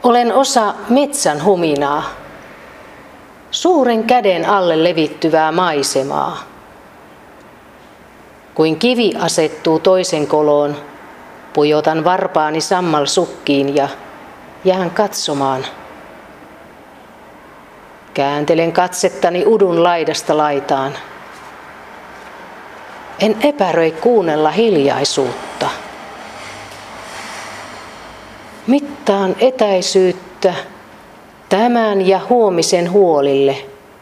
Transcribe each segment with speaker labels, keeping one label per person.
Speaker 1: Olen osa metsän huminaa, suuren käden alle levittyvää maisemaa. Kuin kivi asettuu toisen koloon, pujotan varpaani sammalsukkiin ja jään katsomaan. Kääntelen katsettani udun laidasta laitaan. En epäröi kuunnella hiljaisuutta. Mittaan etäisyyttä tämän ja huomisen huolille,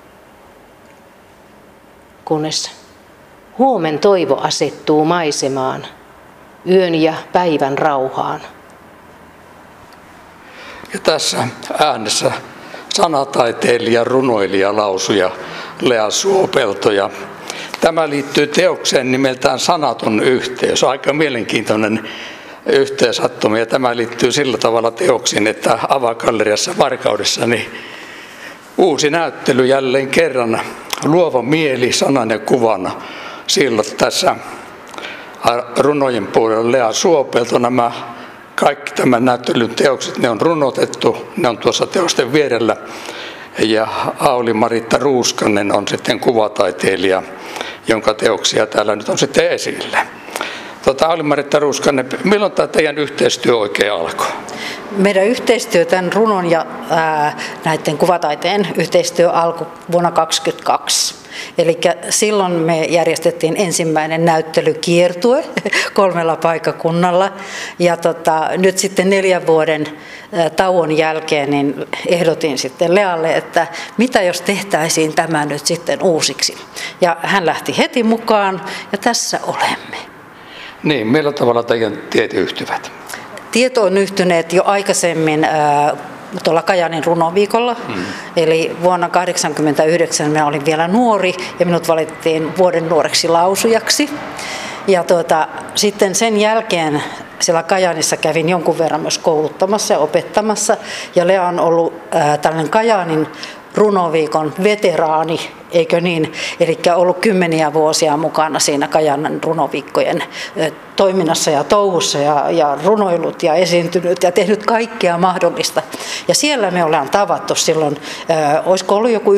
Speaker 1: kunnes huomen toivo asettuu maisemaan, yön ja päivän rauhaan.
Speaker 2: Ja tässä äänessä sanataiteilija, runoilija, lausuja Lea Suopelto. Ja tämä liittyy teokseen nimeltään Sanaton yhteys. Aika mielenkiintoinen yhteensattuma, ja tämä liittyy sillä tavalla teoksiin, että Avagalleriassa Varkaudessa niin uusi näyttely jälleen kerran, luova mieli sanan ja kuvana. Silloin tässä runojen puolella Lea Suopelto, nämä kaikki tämän näyttelyn teokset, ne on runotettu, ne on tuossa teosten vierellä, ja Auli-Maritta Ruuskanen on sitten kuvataiteilija, jonka teoksia täällä nyt on sitten esillä. Auli-Maritta Ruuskanen, milloin tämä teidän yhteistyö oikein alkoi?
Speaker 3: Meidän yhteistyö, tämän runon ja näiden kuvataiteen yhteistyö alkoi vuonna 2022. Eli silloin me järjestettiin ensimmäinen näyttelykiertue 3 paikkakunnalla. Ja nyt sitten 4 vuoden tauon jälkeen niin ehdotin sitten Lealle, että mitä jos tehtäisiin tämä nyt sitten uusiksi. Ja hän lähti heti mukaan ja tässä olemme.
Speaker 2: Niin, millä tavalla teidän tiet yhtyvät?
Speaker 3: Tiet on yhtyneet jo aikaisemmin tuolla Kajaanin runoviikolla. Eli vuonna 1989 minä olin vielä nuori ja minut valittiin vuoden nuoreksi lausujaksi. Ja sitten sen jälkeen siellä Kajaanissa kävin jonkun verran myös kouluttamassa ja opettamassa. Ja Lea on ollut tällainen Kajaanin runoviikon veteraani, eikö niin? Eli ollut 10 vuosia mukana siinä Kajaanin runoviikkojen toiminnassa ja touhussa ja runoillut ja esiintynyt ja tehnyt kaikkea mahdollista. Ja siellä me ollaan tavattu silloin, olisiko ollut joku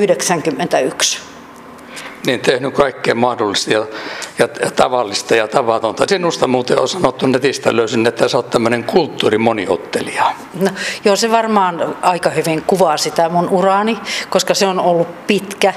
Speaker 3: 91.
Speaker 2: Niin, tehnyt kaikkea mahdollista ja tavallista ja tavatonta. Sinusta muuten on sanottu netistä, löysin, että sä oot tämmöinen kulttuurimoniottelija.
Speaker 3: No, joo, se varmaan aika hyvin kuvaa sitä mun uraani, koska se on ollut pitkä,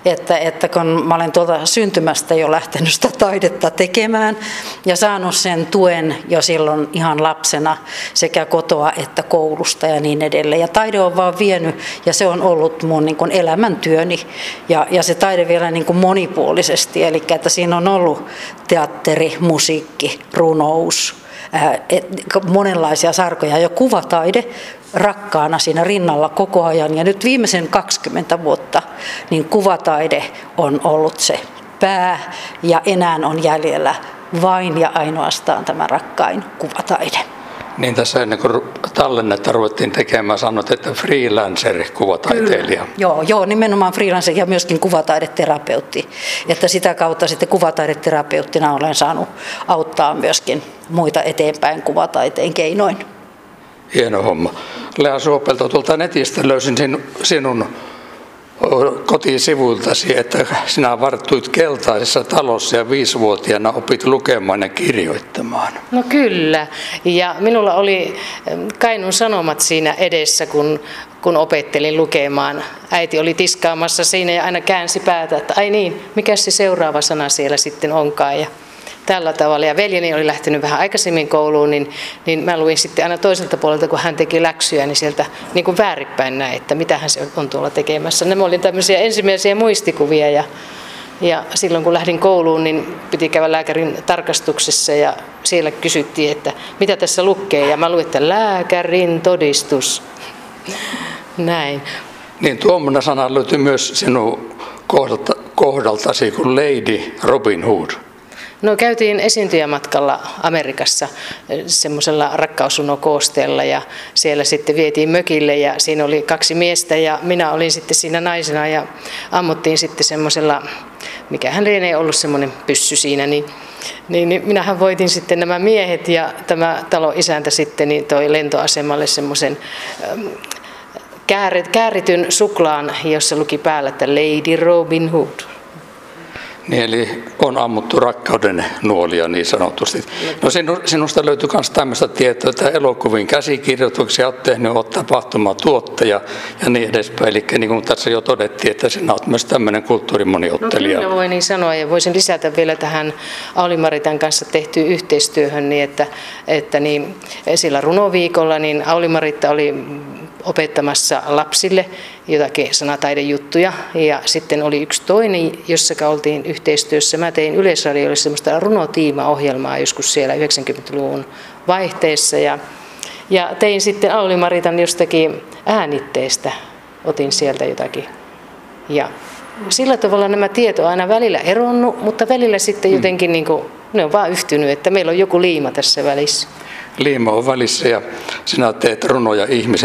Speaker 3: että kun mä olen tuolta syntymästä jo lähtenyt sitä taidetta tekemään ja saanut sen tuen jo silloin ihan lapsena sekä kotoa että koulusta ja niin edelleen. Ja taide on vaan vienyt ja se on ollut mun niin kuin elämäntyöni ja se taide vielä niin kuin monipuolisesti, eli että siinä on ollut teatteri, musiikki, runous, monenlaisia sarkoja ja kuvataide rakkaana siinä rinnalla koko ajan. Ja nyt viimeisen 20 vuotta niin kuvataide on ollut se pää ja enää on jäljellä vain ja ainoastaan tämä rakkain kuvataide.
Speaker 2: Niin tässä ennen kuin tallennetta ruvettiin tekemään, sanoit, että freelancer-kuvataiteilija.
Speaker 3: Joo, nimenomaan freelancer ja myöskin kuvataideterapeutti. Että sitä kautta sitten kuvataideterapeuttina olen saanut auttaa myöskin muita eteenpäin kuvataiteen keinoin.
Speaker 2: Hieno homma. Lea Suopelto, tuolta netistä löysin sinun kotisivuiltasi, että sinä varttuit keltaisessa talossa ja 5-vuotiaana opit lukemaan ja kirjoittamaan.
Speaker 1: No kyllä, ja minulla oli Kainuun Sanomat siinä edessä, kun opettelin lukemaan. Äiti oli tiskaamassa siinä ja aina käänsi päätä, että ai niin, mikä se seuraava sana siellä sitten onkaan. Ja tällä tavalla. Ja veljeni oli lähtenyt vähän aikaisemmin kouluun, niin mä luin sitten aina toiselta puolelta, kun hän teki läksyjä, niin sieltä niin kuin väärinpäin näin, että mitä hän on tuolla tekemässä. Nämä oli tämmöisiä ensimmäisiä muistikuvia ja silloin kun lähdin kouluun, niin piti käydä lääkärin tarkastuksessa ja siellä kysyttiin, että mitä tässä lukee. Ja mä luin, että lääkärin todistus. Näin.
Speaker 2: Niin tuommoinen sana löytyy myös sinun kohdaltasi kuin Lady Robin Hood.
Speaker 1: No käytiin esiintyjämatkalla Amerikassa semmoisella rakkausrunokoosteella ja siellä sitten vietiin mökille ja siinä oli 2 miestä ja minä olin sitten siinä naisena ja ammuttiin sitten semmoisella, mikähän lienee ollut semmoinen pyssy siinä, niin niin minähän voitin sitten nämä miehet ja tämä talon isäntä sitten niin toi lentoasemalle semmoisen käärityn suklaan, jossa luki päällä, että Lady Robin Hood.
Speaker 2: Niin, eli on ammuttu rakkauden nuolia niin sanotusti. No sinusta löytyy myös tämmöistä tietoa, että elokuvin käsikirjoituksia olet tehnyt, olet tapahtumatuottaja ja niin edespäin. Eli niin kuin tässä jo todettiin, että sinä olet myös tämmöinen kulttuurimoniottelija.
Speaker 1: No kyllä voi niin sanoa ja voisin lisätä vielä tähän Auli-Maritan kanssa tehtyyn yhteistyöhön, niin että niin, sillä runoviikolla niin Auli-Maritta oli opettamassa lapsille jotakin sanataidejuttuja ja sitten oli yksi toinen, jossa oltiin yhteistyössä. Mä tein Yleisradiolle semmoista runotiimaohjelmaa joskus siellä 90-luvun vaihteessa ja tein sitten Auli-Maritan jostakin äänitteestä, otin sieltä jotakin. Ja sillä tavalla nämä tiedot on aina välillä eronnut, mutta välillä sitten jotenkin niin kuin, ne on vaan yhtynyt, että meillä on joku liima tässä välissä.
Speaker 2: Liima on välissä ja sinä teet runoja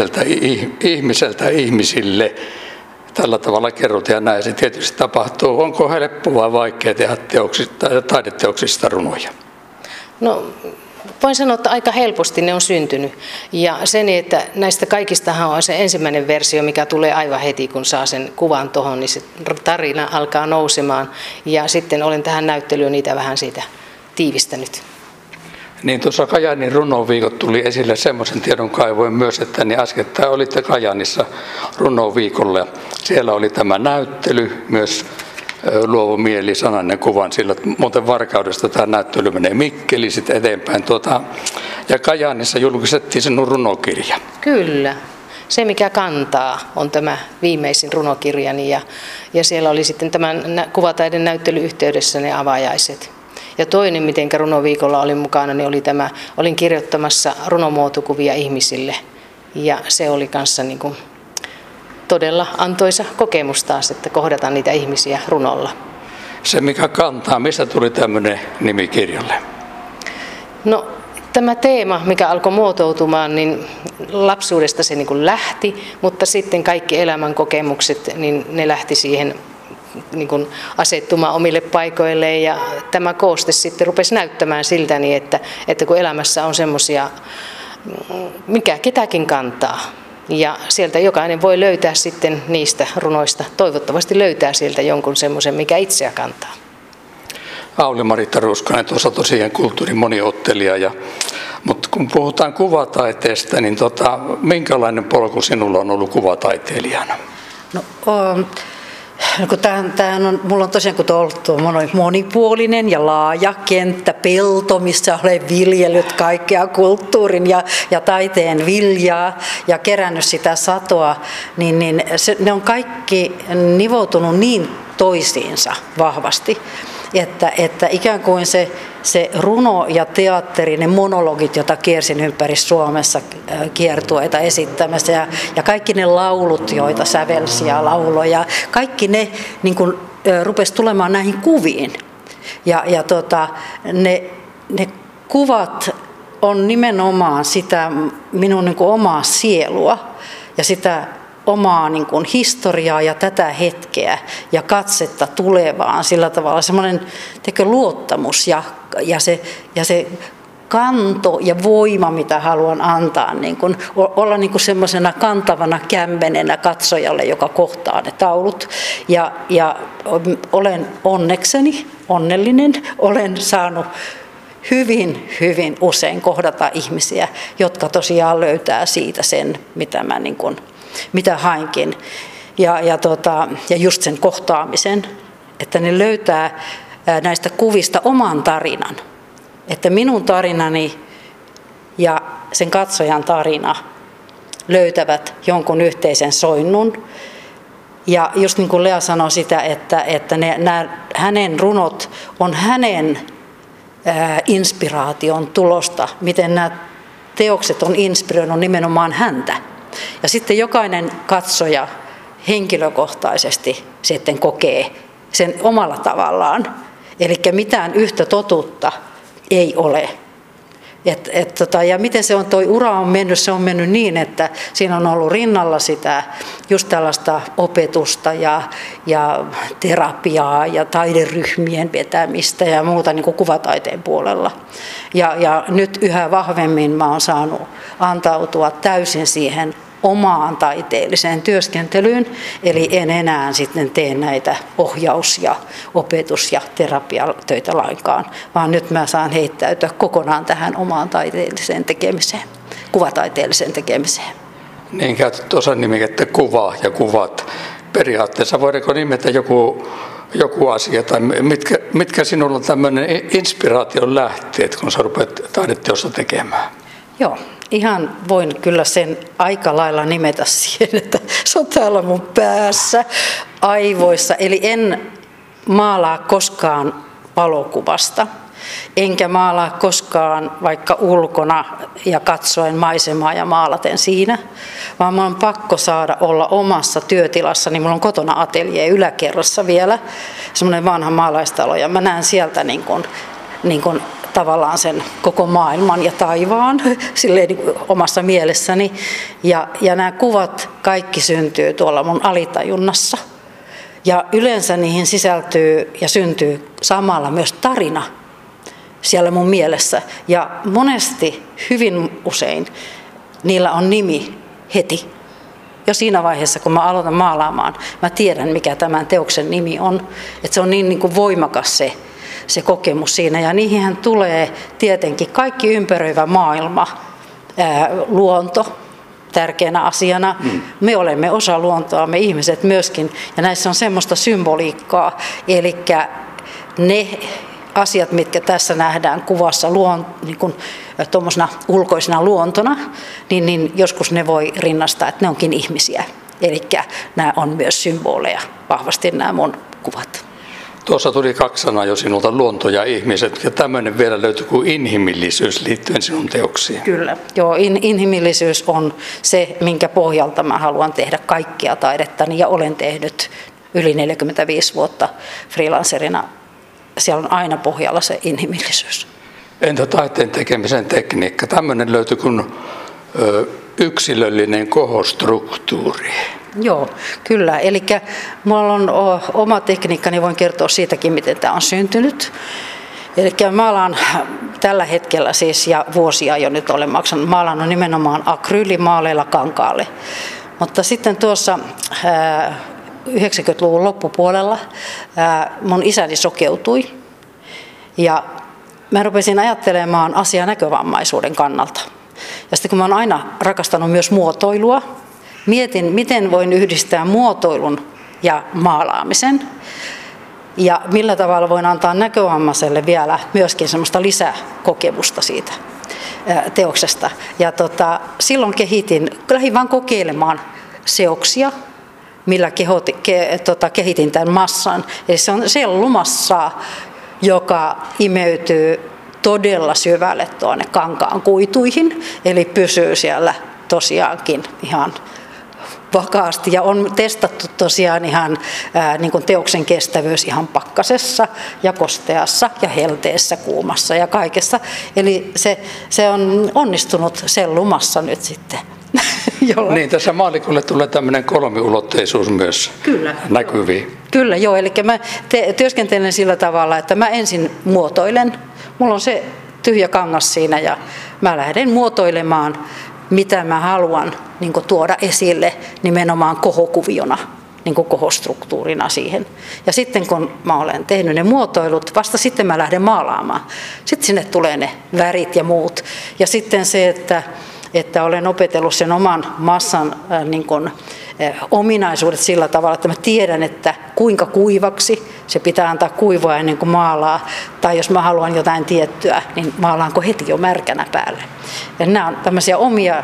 Speaker 2: ihmiseltä ihmisille. Tällä tavalla kerrot ja näin se tietysti tapahtuu. Onko helppoa vai vaikea tehdä taideteoksista runoja?
Speaker 1: No voin sanoa, että aika helposti ne on syntynyt. Ja sen, että näistä kaikistahan on se ensimmäinen versio, mikä tulee aivan heti, kun saa sen kuvan tuohon, niin se tarina alkaa nousemaan. Ja sitten olen tähän näyttelyyn niitä vähän siitä tiivistänyt.
Speaker 2: Niin tuossa Kajaanin runoviikot tuli esille semmoisen tiedon kaivoin myös, että niin äskettäin olitte Kajaanissa runoviikolla. Siellä oli tämä näyttely, myös luovu mieli sananen kuvan, sillä muuten Varkaudesta tämä näyttely menee Mikkeli sitten eteenpäin. Ja Kajaanissa julkistettiin sinun runokirja.
Speaker 1: Kyllä. Se, mikä kantaa, on tämä viimeisin runokirjani ja siellä oli sitten tämän kuvataiden näyttelyn yhteydessä ne avajaiset. Ja toinen, miten runoviikolla olin mukana, niin oli tämä, olin kirjoittamassa runomuotokuvia ihmisille. Ja se oli kanssa niin kuin todella antoisa kokemus taas, että kohdataan niitä ihmisiä runolla.
Speaker 2: Se, mikä kantaa, mistä tuli tämmöinen nimi kirjalle?
Speaker 1: No, tämä teema, mikä alkoi muotoutumaan, niin lapsuudesta se niin kuin lähti, mutta sitten kaikki elämän kokemukset, niin ne lähti siihen niin kuin asettumaan omille paikoilleen ja tämä kooste sitten rupesi näyttämään siltä, niin että kun elämässä on semmoisia, mikä ketäkin kantaa ja sieltä jokainen voi löytää sitten niistä runoista, toivottavasti löytää sieltä jonkun semmoisen, mikä itseä kantaa.
Speaker 2: Auli-Maritta Ruuskanen tuossa tosiaan kulttuurin moniottelija, mutta kun puhutaan kuvataiteesta, niin minkälainen polku sinulla on ollut kuvataiteilijana?
Speaker 3: No, kun mulla on tosiaan kun on ollut monipuolinen ja laaja kenttä, pelto, missä olen viljellyt kaikkea kulttuurin ja taiteen viljaa ja kerännyt sitä satoa, niin ne on kaikki nivoutunut niin toisiinsa vahvasti, että ikään kuin se runo ja teatteri, ne monologit, joita kiersin ympäri Suomessa kiertueita esittämässä ja kaikki ne laulut, joita sävelsi ja lauloja, kaikki ne niin kuin, rupesi tulemaan näihin kuviin. Ne kuvat on nimenomaan sitä minun niin kuin omaa sielua ja sitä omaa niin kuin historiaa ja tätä hetkeä ja katsetta tulevaan, sillä tavalla semmoinen luottamus ja se kanto ja voima, mitä haluan antaa, niin kuin, olla niin kuin semmoisena kantavana kämmenenä katsojalle, joka kohtaa ne taulut. Ja olen onnellinen, olen saanut hyvin, hyvin usein kohdata ihmisiä, jotka tosiaan löytää siitä sen, mitä hainkin. Ja just sen kohtaamisen, että ne löytää näistä kuvista oman tarinan. Että minun tarinani ja sen katsojan tarina löytävät jonkun yhteisen soinnun. Ja just niin kuin Lea sanoi sitä, että hänen runot on hänen inspiraation tulosta, miten nämä teokset on inspiroinut nimenomaan häntä. Ja sitten jokainen katsoja henkilökohtaisesti sitten kokee sen omalla tavallaan. Eli mitään yhtä totuutta ei ole. Ja miten toi ura on mennyt? Se on mennyt niin, että siinä on ollut rinnalla sitä just tällaista opetusta ja terapiaa ja taideryhmien vetämistä ja muuta niin kuin kuvataiteen puolella. Ja nyt yhä vahvemmin mä oon saanut antautua täysin siihen omaan taiteelliseen työskentelyyn, eli en enää sitten tee näitä ohjaus- ja opetus- ja terapiatöitä lainkaan, vaan nyt mä saan heittäytyä kokonaan tähän omaan taiteelliseen tekemiseen, kuvataiteelliseen tekemiseen.
Speaker 2: Niin, käytät tuossa nimikettä kuva ja kuvat. Periaatteessa voidaanko nimetä joku asia, tai mitkä sinulla on tämmöinen inspiraation lähteet, kun sä rupeat taideteosta tekemään?
Speaker 3: Joo, ihan voin kyllä sen aika lailla nimetä siihen, että se on täällä mun päässä, aivoissa. Eli en maalaa koskaan valokuvasta, enkä maalaa koskaan vaikka ulkona ja katsoen maisemaa ja maalaten siinä, vaan mulla on pakko saada olla omassa työtilassa, niin mulla on kotona ateljee yläkerrassa vielä, semmoinen vanha maalaistalo, ja mä näen sieltä niin kuin tavallaan sen koko maailman ja taivaan silleen niin kuin omassa mielessäni. Ja nämä kuvat kaikki syntyy tuolla mun alitajunnassa. Ja yleensä niihin sisältyy ja syntyy samalla myös tarina siellä mun mielessä. Ja monesti, hyvin usein, niillä on nimi heti. Jo siinä vaiheessa, kun mä aloitan maalaamaan, mä tiedän, mikä tämän teoksen nimi on. Että se on niin kuin voimakas se kokemus siinä. Ja niihinhän tulee tietenkin kaikki ympäröivä maailma, luonto tärkeänä asiana. Me olemme osa luontoa, me ihmiset myöskin. Ja näissä on semmoista symboliikkaa. Eli ne asiat, mitkä tässä nähdään kuvassa niin kuin tuommoisena ulkoisena luontona, niin joskus ne voi rinnastaa, että ne onkin ihmisiä. Eli nämä on myös symboleja, vahvasti nämä mun kuvat.
Speaker 2: Tuossa tuli 2 sanaa jo sinulta, luonto ja ihmiset, ja tämmöinen vielä löytyy kuin inhimillisyys liittyen sinun teoksiin.
Speaker 3: Kyllä, joo, inhimillisyys on se, minkä pohjalta mä haluan tehdä kaikkea taidettani, ja olen tehnyt yli 45 vuotta freelancerina. Siellä on aina pohjalla se inhimillisyys. Entä
Speaker 2: taiteen tekemisen tekniikka? Tämmöinen löytyy kuin yksilöllinen kohostruktuuri.
Speaker 3: Joo, kyllä. Eli minulla on oma tekniikka, niin voin kertoa siitäkin, miten tämä on syntynyt. Eli maalaan tällä hetkellä siis, ja vuosia jo nyt olen maalannut nimenomaan akryylimaaleilla kankaalle. Mutta sitten tuossa 90-luvun loppupuolella mun isäni sokeutui, ja mä rupesin ajattelemaan asiaa näkövammaisuuden kannalta. Ja sitten kun mä oon aina rakastanut myös muotoilua, mietin, miten voin yhdistää muotoilun ja maalaamisen, ja millä tavalla voin antaa näkövammaiselle vielä myöskin semmoista lisäkokemusta siitä teoksesta. Ja silloin lähdin vaan kokeilemaan seoksia, millä kehitin tämän massan. Eli se on sellumassaa, joka imeytyy todella syvälle tuonne kankaan kuituihin, eli pysyy siellä tosiaankin ihan vakaasti. Ja on testattu tosiaan ihan niin kuin teoksen kestävyys ihan pakkasessa ja kosteassa ja helteessä, kuumassa ja kaikessa. Eli se on onnistunut sellumassa nyt sitten.
Speaker 2: Niin, tässä maalikolle tulee tämmöinen kolmiulotteisuus myös näkyviin.
Speaker 3: Kyllä, joo. Eli mä työskentelen sillä tavalla, että mä ensin muotoilen. Mulla on se tyhjä kangas siinä ja mä lähden muotoilemaan, mitä mä haluan niin kuin tuoda esille nimenomaan kohokuviona, niin kuin kohostruktuurina siihen. Ja sitten kun mä olen tehnyt ne muotoilut, vasta sitten mä lähden maalaamaan. Sitten sinne tulee ne värit ja muut. Ja sitten se, että olen opetellut sen oman massan niin kuin, ominaisuudet sillä tavalla, että mä tiedän, että kuinka kuivaksi se pitää antaa kuivua ennen kuin maalaa. Tai jos mä haluan jotain tiettyä, niin maalaanko heti jo märkänä päälle. Ja nämä on tämmöisiä omia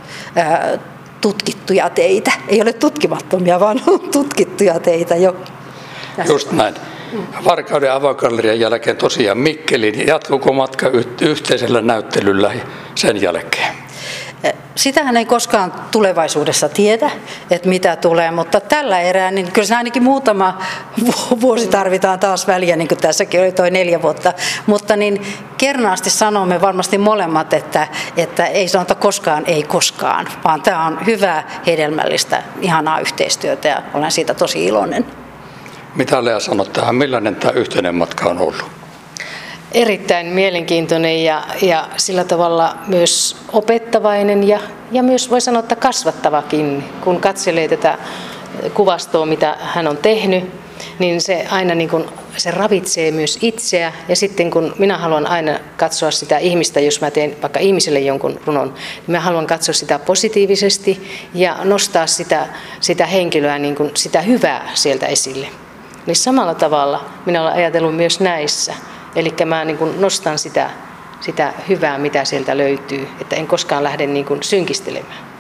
Speaker 3: tutkittuja teitä. Ei ole tutkimattomia, vaan on tutkittuja teitä jo.
Speaker 2: Just näin. Varkauden avogallerian jälkeen tosiaan Mikkeliin. Jatkuuko matka yhteisellä näyttelyllä sen jälkeen?
Speaker 3: sitähän ei koskaan tulevaisuudessa tiedä, että mitä tulee, mutta tällä erää, niin kyllä se ainakin muutama vuosi tarvitaan taas väliä, niin kuin tässäkin oli toi 4 vuotta, mutta niin kernaasti sanomme varmasti molemmat, että ei sanota koskaan, ei koskaan, vaan tämä on hyvää, hedelmällistä, ihanaa yhteistyötä ja olen siitä tosi iloinen. Mitä
Speaker 2: Lea sanot tähän, millainen tämä yhteinen matka on ollut?
Speaker 1: Erittäin mielenkiintoinen ja sillä tavalla myös opettavainen ja myös voi sanoa, että kasvattavakin. Kun katselee tätä kuvastoa, mitä hän on tehnyt, niin se aina niin kuin, se ravitsee myös itseä. Ja sitten kun minä haluan aina katsoa sitä ihmistä, jos mä teen vaikka ihmiselle jonkun runon, niin mä haluan katsoa sitä positiivisesti ja nostaa sitä henkilöä, niin kuin sitä hyvää sieltä esille. Eli samalla tavalla minä olen ajatellut myös näissä. Eli mä niin kuin nostan sitä hyvää, mitä sieltä löytyy, että en koskaan lähde niin kuin synkistelemään.